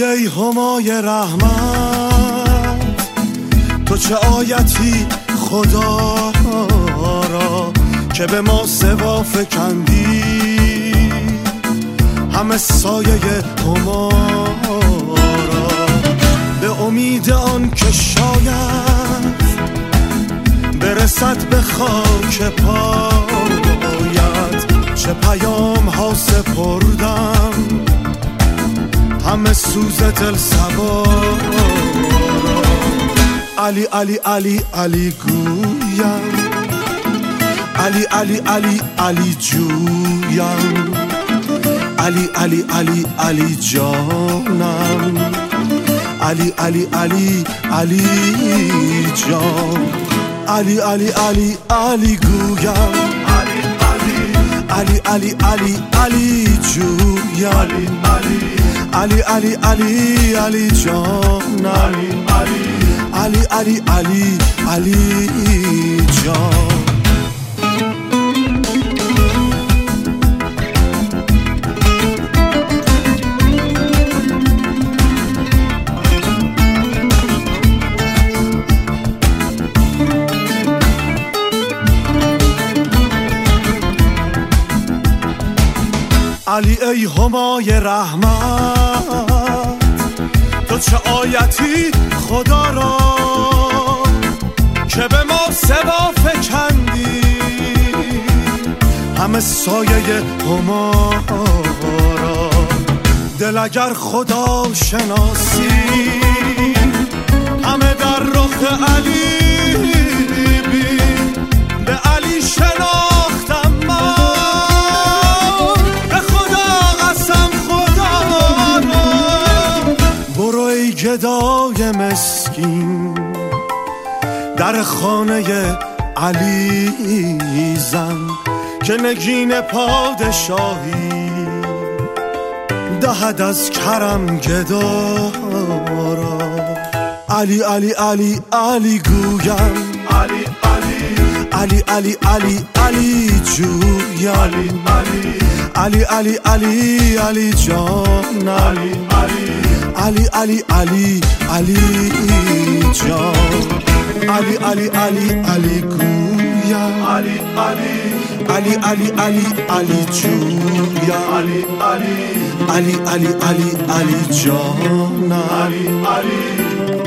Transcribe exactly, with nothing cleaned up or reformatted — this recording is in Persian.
علی ای همای رحمت، تو چه آیتی خدا را که به ما سوا فکندی، همه سایه هما را به امید آن که شاید برسد به خاک پایت. چه پیام ها سپردم همه سوز دل سوار. علی علی علی علی گویم، علی علی علی علی جویم، علی علی علی علی جانم، علی علی علی علی جان، علی علی علی علی گویم، علی علی علی علی جویم، علی علی علی علی جانم، علی علی علی علی جان. علی ای همای رحمت، تو چه آیتی خدا را که به ما سوا فکندی، همه سایه هما را. دل اگر خدا شناسی همه در رخ علی بین، به علی شناختم من، به خدا قسم خدا را. برو ای گدای مسکین در خانه علی زن، که نگین پادشاهی دهد از کرم گدا را. علی علی علی علی گویم، علی علی علی علی علی جویم، علی علی علی علی جانم، علی علی علی علی جان، علی علی علی علی گویم، علی علی علی علی علی جویم، علی علی علی علی علی جانم.